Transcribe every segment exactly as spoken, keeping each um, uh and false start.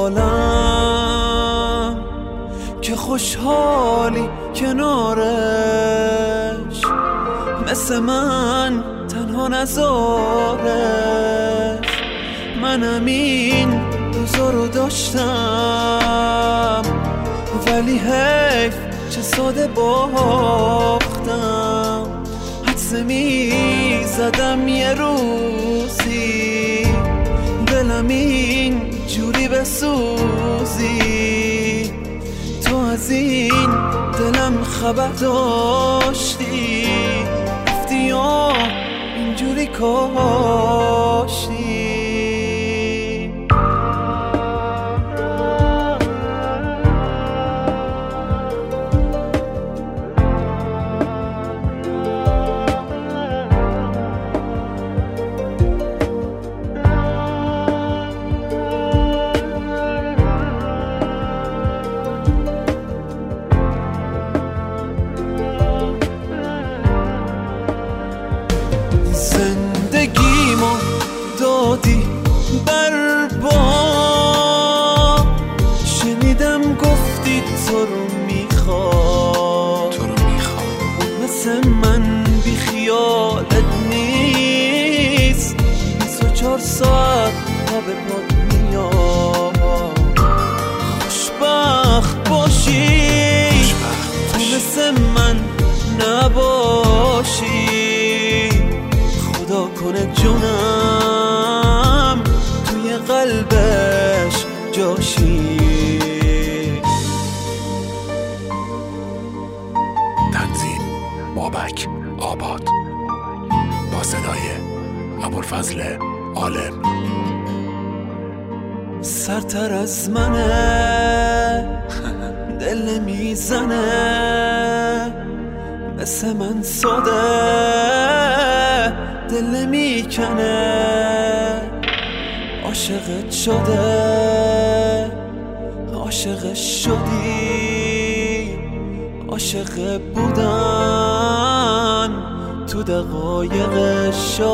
عالم که خوشحالی کنارش، مثل من تنها نذارش. منم این روزا رو داشتم ولی حیف چه ساده باختم. حدس می زدم یه روزی دلم این جوری بسوزی، تو از این دلم خبر داشتی، رفتی یا اینجوری کاشتی. زندگیمو دادی بر بام، شنیدم گفتی تو رو میخواد، تو رو میخواد. مثل من بی خیالت نیست، بیست و چهار ساعت تا به پاد میاد. خوشبخت باشی، تو مثل من نباشی، خدا کنه جونم توی قلبش جاشی. تنظیم بابک آباد با صدای ابوالفضل عالم. سرتر از منه دل میزنه، مثل من ساده دل میکنه. عاشقت شده عاشق شدی، عاشق بودن تو دقایق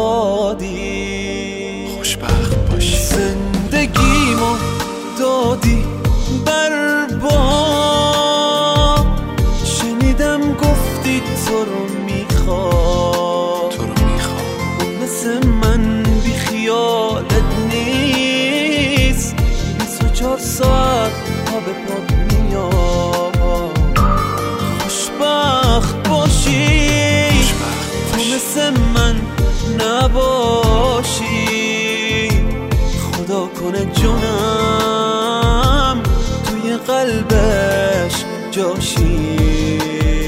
شادی. خوشبخت باشی. زندگیمو دادی بر بام، شنیدم گفتی تو رو میخواد، تو رو میخواد. مثل من بی خیالت نیست، بیست و چهار ساعت تا به پاد میاد. خوشبخت باشی، تو مثل من نباشی، خدا کنه جونم توی قلبش جاشی.